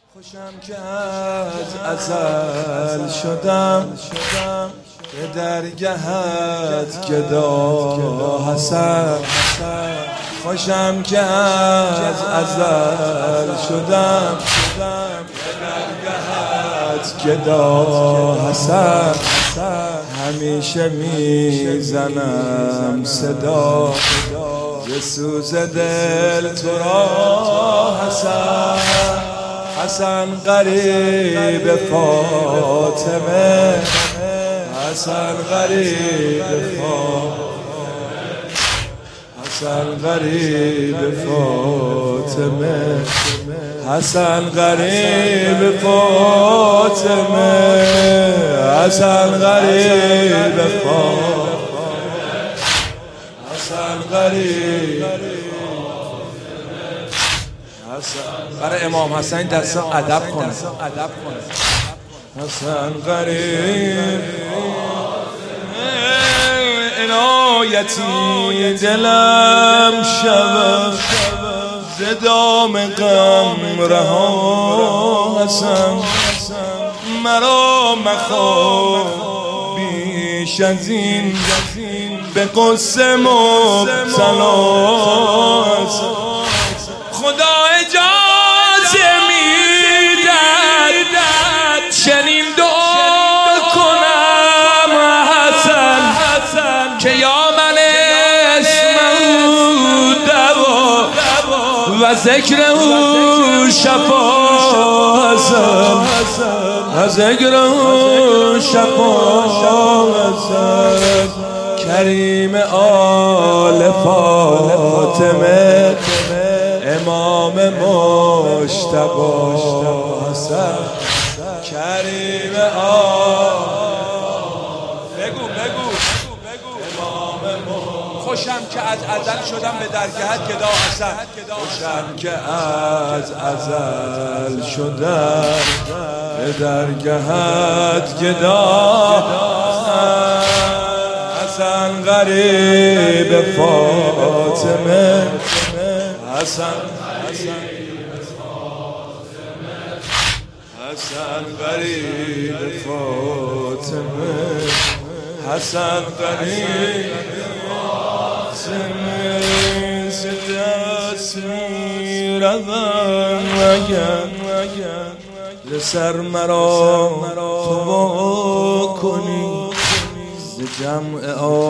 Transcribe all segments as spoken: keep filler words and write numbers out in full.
خوشم که از ازل شدم به درگهت گدا حسن. خوشم که از ازل شدم به درگهت گدا حسن. همیشه میزنم صدا ز سوز دل تو را حسن. حسن غریب فاطمه، حسن غریب فاطمه، حسن غریب فاطمه، حسن غریب فاطمه، حسن غریب فاطمه، حسن غریب. برای امام حسین دستا ادب کنه، ادب کنه. حسن غریب عنایتی دلم شب ز دام غم رها. حسن مرا مخواه بیش از این به قصه مبتلا. خدا اجازه میداد چنین دعا کنم حسن که یا من اسمه دوا و ذکر او شفا. حسن ذکر او شفا. حسن کریم آل فاطمه، امام مجتبی حسن. کریم آل بگو بگو امام مجتبی. خوشم که از ازل شدم به درگهت گدا حسن. خوشم که از ازل شدم به درگهت گدا حسن غریب فاطمه، حسن حسن غریب فاطمه، حسن غریب فاطمه. سدستی روان وگن لسر مرا تو کنی ز جمع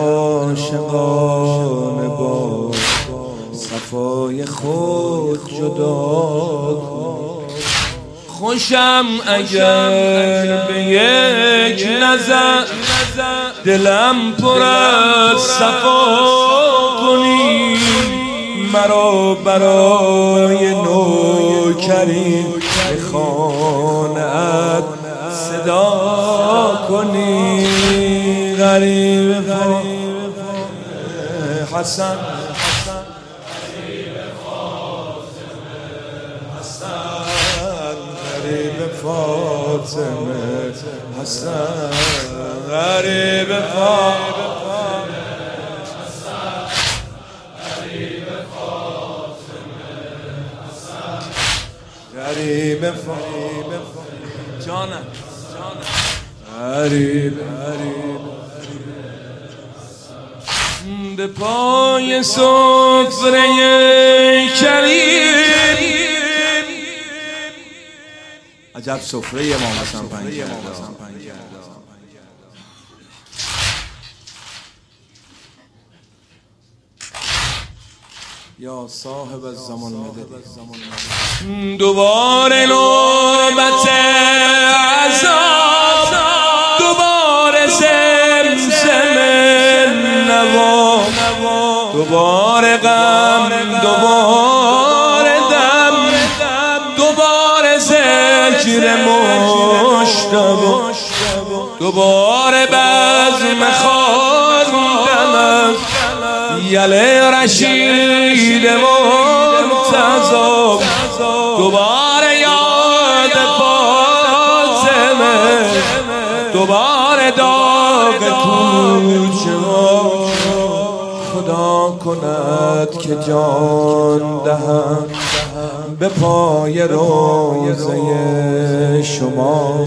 عاشقان با صفای خود جدا کن. خوشم اگر به یک نظر دلم پر از صفا کنی. مرا برای نوکری به خانه‌ات صدا کنی. غریب حسن فاطمه، حسن غریب فاطمه، حسن غریب فاطمه، حسن غریب فاطمه. جانم جانم غریب غریب به پای سفره کریم. عجب سفره امام حسین پنج کرده. یا صاحب الزمان مدد. دوباره نوبت عذاب، دوباره زمزم نوا، دوباره غم، دوباره دم، دوباره ذکر مجتبی، دوباره بزم خواندم یل رشید مرتضی، دوباره یاد فاطمه، دوباره داغ کوچه. خدا کند که جان دهم به پای روزه شما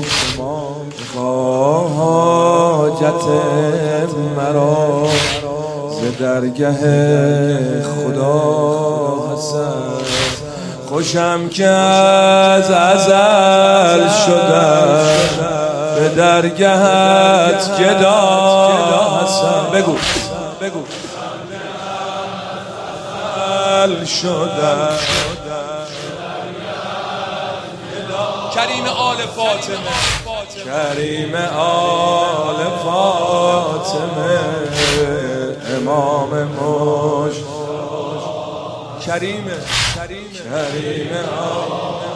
حاجت مرا ز درگه خدا هستم. خوشم که از ازل شدم به درگهت گدا هستم. بگو بگو شدم کریم آل فاطمه، کریم آل فاطمه، امام مش کریم کریم آل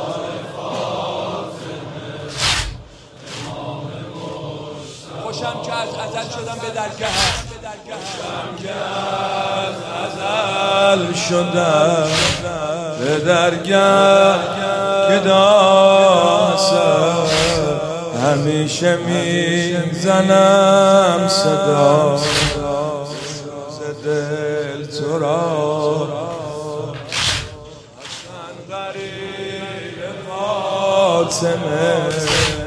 خوشم که از ازل شدم به درگهت، خوشم که از ازل شدم به درگه گدا هستم. همیشه میزنم صدا ز دل تو را، حسن غریب فاطمه.